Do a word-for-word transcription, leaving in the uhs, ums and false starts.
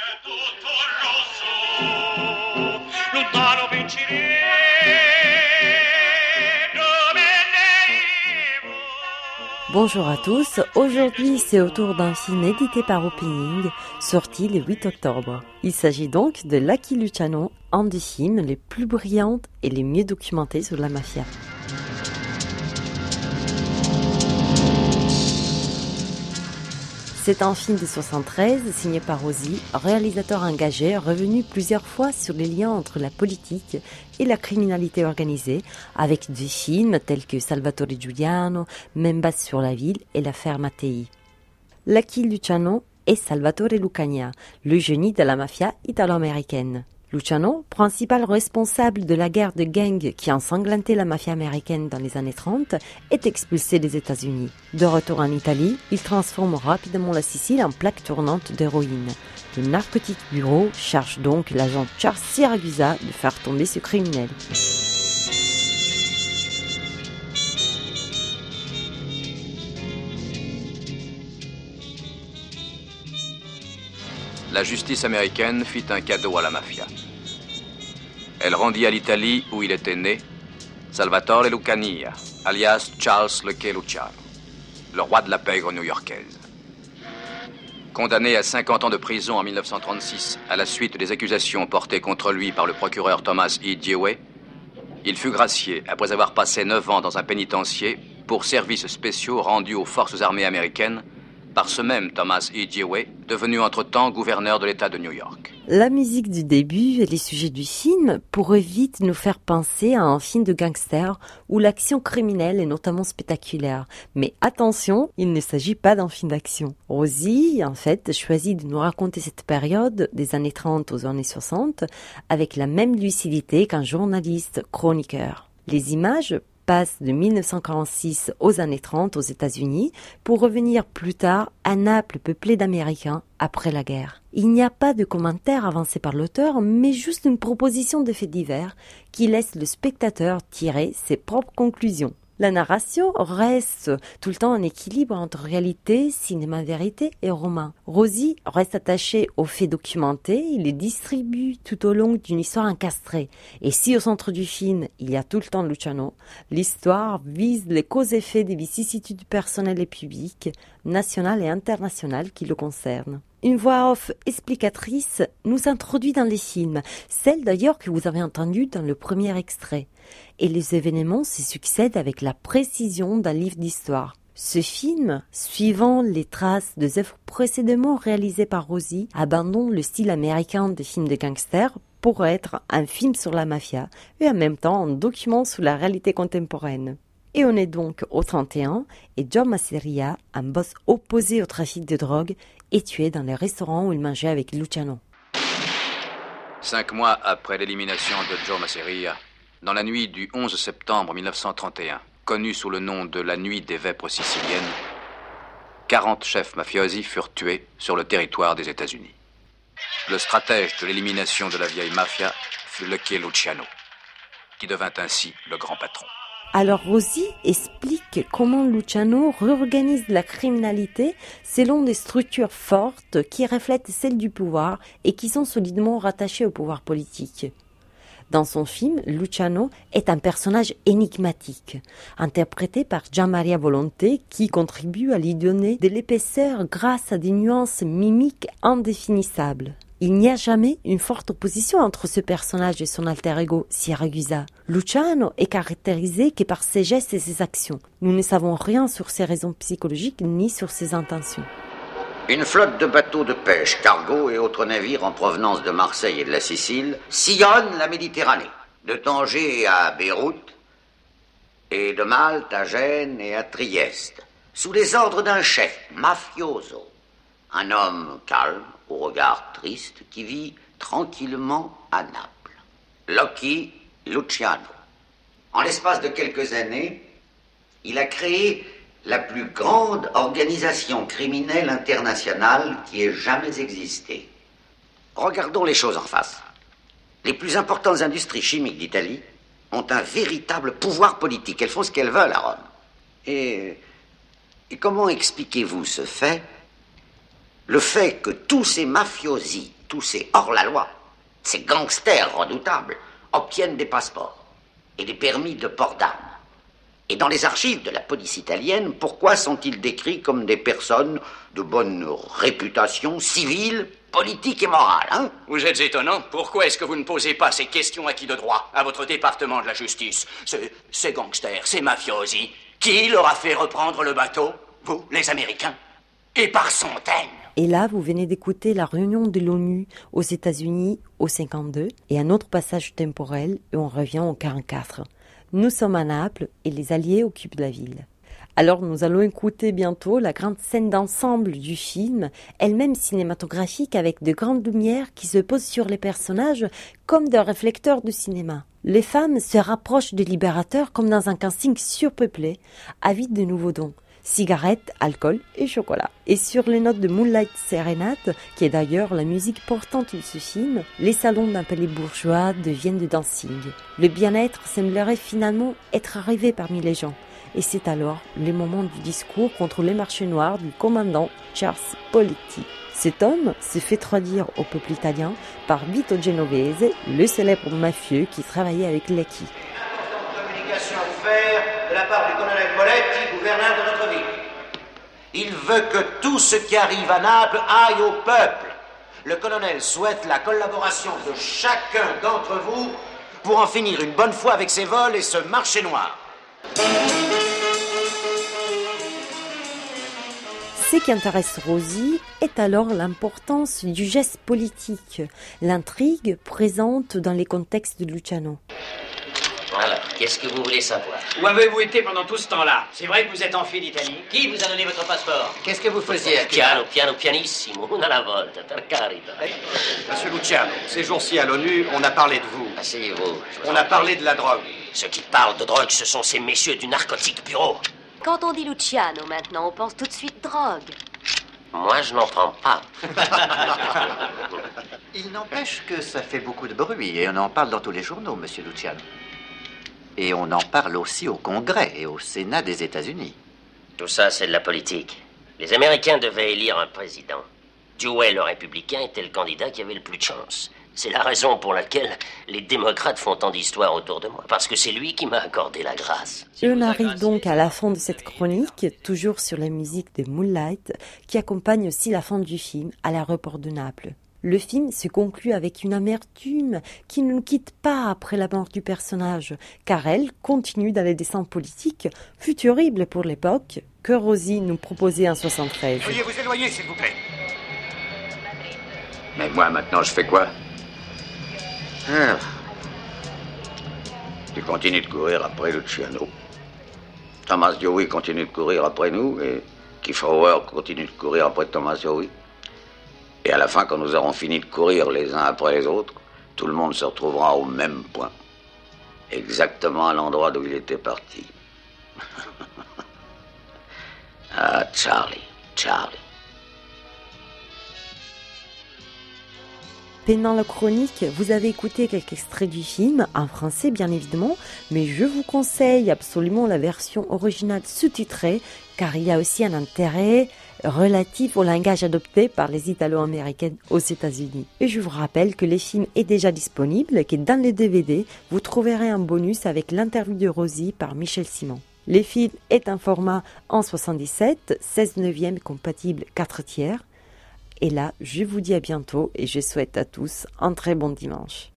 Bonjour à tous, aujourd'hui c'est au tour d'un film édité par Opening, sorti le huit octobre. Il s'agit donc de Lucky Luciano, un des films les plus brillants et les mieux documentés sur la mafia. C'est un film de soixante-treize signé par Rosi, réalisateur engagé revenu plusieurs fois sur les liens entre la politique et la criminalité organisée, avec des films tels que Salvatore Giuliano, Membas sur la ville et l'affaire Mattei. Lucky Luciano est Salvatore Lucania, le génie de la mafia italo-américaine. Luciano, principal responsable de la guerre de gangs qui a ensanglanté la mafia américaine dans les années trente, est expulsé des États-Unis. De retour en Italie, il transforme rapidement la Sicile en plaque tournante d'héroïne. Le Narcotic Bureau cherche donc l'agent Charles Siragusa de faire tomber ce criminel. La justice américaine fit un cadeau à la mafia. Elle rendit à l'Italie, où il était né, Salvatore Lucania, alias Charles Lucky Luciano, le roi de la pègre new-yorkaise. Condamné à cinquante ans de prison en mille neuf cent trente-six à la suite des accusations portées contre lui par le procureur Thomas E. Dewey, il fut gracié après avoir passé neuf ans dans un pénitencier pour services spéciaux rendus aux forces armées américaines par ce même Thomas E. Dewey, devenu entre-temps gouverneur de l'État de New York. La musique du début et les sujets du film pourraient vite nous faire penser à un film de gangster où l'action criminelle est notamment spectaculaire. Mais attention, il ne s'agit pas d'un film d'action. Rosi, en fait, choisit de nous raconter cette période des années trente aux années soixante avec la même lucidité qu'un journaliste chroniqueur. Les images passe de mille neuf cent quarante-six aux années trente aux États-Unis pour revenir plus tard à Naples peuplée d'Américains après la guerre. Il n'y a pas de commentaire avancé par l'auteur, mais juste une proposition de faits divers qui laisse le spectateur tirer ses propres conclusions. La narration reste tout le temps en équilibre entre réalité, cinéma-vérité et roman. Rosi reste attaché aux faits documentés, il les distribue tout au long d'une histoire encastrée. Et si au centre du film, il y a tout le temps Luciano, l'histoire vise les causes-effets des vicissitudes personnelles et publiques, nationales et internationales qui le concernent. Une voix off explicatrice nous introduit dans les films, celle d'ailleurs que vous avez entendue dans le premier extrait. Et les événements se succèdent avec la précision d'un livre d'histoire. Ce film, suivant les traces des œuvres précédemment réalisées par Rosi, abandonne le style américain des films de gangsters pour être un film sur la mafia et en même temps un document sur la réalité contemporaine. Et on est donc au trente et un et Joe Masseria, un boss opposé au trafic de drogue, est tué dans les restaurants où il mangeait avec Luciano. Cinq mois après l'élimination de Joe Masseria, dans la nuit du onze septembre mille neuf cent trente et un, connue sous le nom de la nuit des vêpres siciliennes, quarante chefs mafiosi furent tués sur le territoire des États-Unis. Le stratège de l'élimination de la vieille mafia fut Lucky Luciano, qui devint ainsi le grand patron. Alors Rosi explique comment Luciano réorganise la criminalité selon des structures fortes qui reflètent celles du pouvoir et qui sont solidement rattachées au pouvoir politique. Dans son film, Luciano est un personnage énigmatique, interprété par Gianmaria Volonté, qui contribue à lui donner de l'épaisseur grâce à des nuances mimiques indéfinissables. Il n'y a jamais une forte opposition entre ce personnage et son alter ego, Siragusa. Luciano est caractérisé que par ses gestes et ses actions. Nous ne savons rien sur ses raisons psychologiques ni sur ses intentions. Une flotte de bateaux de pêche, cargos et autres navires en provenance de Marseille et de la Sicile sillonnent la Méditerranée, de Tanger à Beyrouth et de Malte à Gênes et à Trieste, sous les ordres d'un chef mafioso, un homme calme, au regard triste, qui vit tranquillement à Naples. Lucky Luciano. En l'espace de quelques années, il a créé la plus grande organisation criminelle internationale qui ait jamais existé. Regardons les choses en face. Les plus importantes industries chimiques d'Italie ont un véritable pouvoir politique. Elles font ce qu'elles veulent à Rome. Et, et comment expliquez-vous ce fait ? Le fait que tous ces mafiosi tous ces hors-la-loi, ces gangsters redoutables, obtiennent des passeports et des permis de port d'armes. Et dans les archives de la police italienne, pourquoi sont-ils décrits comme des personnes de bonne réputation civile, politique et morale, hein? Vous êtes étonnant. Pourquoi est-ce que vous ne posez pas ces questions à qui de droit, à votre département de la justice? Ces, ces gangsters, ces mafiosi, qui leur a fait reprendre le bateau? Vous, les Américains? Et par centaines. Et là, vous venez d'écouter la réunion de l'ONU aux États-Unis au cinquante-deux et un autre passage temporel et on revient au quarante-quatre. Nous sommes à Naples et les Alliés occupent la ville. Alors nous allons écouter bientôt la grande scène d'ensemble du film, elle-même cinématographique avec de grandes lumières qui se posent sur les personnages comme des réflecteurs de cinéma. Les femmes se rapprochent des libérateurs comme dans un casting surpeuplé, avides de nouveaux dons. Cigarettes, alcool et chocolat. Et sur les notes de Moonlight Serenade, qui est d'ailleurs la musique portante de ce film, les salons d'un palais bourgeois deviennent de dancing. Le bien-être semblerait finalement être arrivé parmi les gens. Et c'est alors le moment du discours contre les marchés noirs du commandant Charles Poletti. Cet homme se fait traduire au peuple italien par Vito Genovese, le célèbre mafieux qui travaillait avec Leckie. Communication à faire de la part du colonel Poletti, gouverneur de notre ville. Il veut que tout ce qui arrive à Naples aille au peuple. Le colonel souhaite la collaboration de chacun d'entre vous pour en finir une bonne fois avec ces vols et ce marché noir. Ce qui intéresse Rosie est alors l'importance du geste politique, l'intrigue présente dans les contextes de Luciano. Alors, qu'est-ce que vous voulez savoir? Où avez-vous été pendant tout ce temps-là? C'est vrai que vous êtes enfui d'Italie? Qui vous a donné votre passeport? Qu'est-ce que vous faisiez à Piano, piano, pianissimo, una alla volta, per carità. Monsieur Luciano, ces jours-ci à l'ONU, on a parlé de vous. Asseyez-vous. On a parlé de la drogue. Ceux qui parlent de drogue, ce sont ces messieurs du narcotique bureau. Quand on dit Luciano maintenant, on pense tout de suite drogue. Moi, je n'en prends pas. Il n'empêche que ça fait beaucoup de bruit et on en parle dans tous les journaux, monsieur Luciano. Et on en parle aussi au Congrès et au Sénat des États-Unis. Tout ça, c'est de la politique. Les Américains devaient élire un président. Dewey, le républicain, était le candidat qui avait le plus de chance. C'est la raison pour laquelle les démocrates font tant d'histoires autour de moi. Parce que c'est lui qui m'a accordé la grâce. Et on arrive donc à la fin de cette chronique, toujours sur la musique de Moonlight, qui accompagne aussi la fin du film à l'aéroport de Naples. Le film se conclut avec une amertume qui ne nous quitte pas après la mort du personnage, car elle continue dans les dessins politiques, fut horrible pour l'époque, que Rosie nous proposait en soixante-treize. Veuillez vous éloigner, s'il vous plaît. Mais moi, maintenant, je fais quoi? Ah. Tu continues de courir après Luciano. Thomas Dewey continue de courir après nous et Kiefer continue de courir après Thomas Dewey. Et à la fin, quand nous aurons fini de courir les uns après les autres, tout le monde se retrouvera au même point. Exactement à l'endroit d'où il était parti. Ah, Charlie, Charlie. Pendant la chronique, vous avez écouté quelques extraits du film, en français bien évidemment, mais je vous conseille absolument la version originale sous-titrée, car il y a aussi un intérêt relatif au langage adopté par les Italo-Américaines aux États-Unis. Et je vous rappelle que le film est déjà disponible et que dans les D V D, vous trouverez un bonus avec l'interview de Rosie par Michel Simon. Le film est un format en soixante-dix-sept, seize neuvième compatible quatre tiers. Et là, je vous dis à bientôt et je souhaite à tous un très bon dimanche.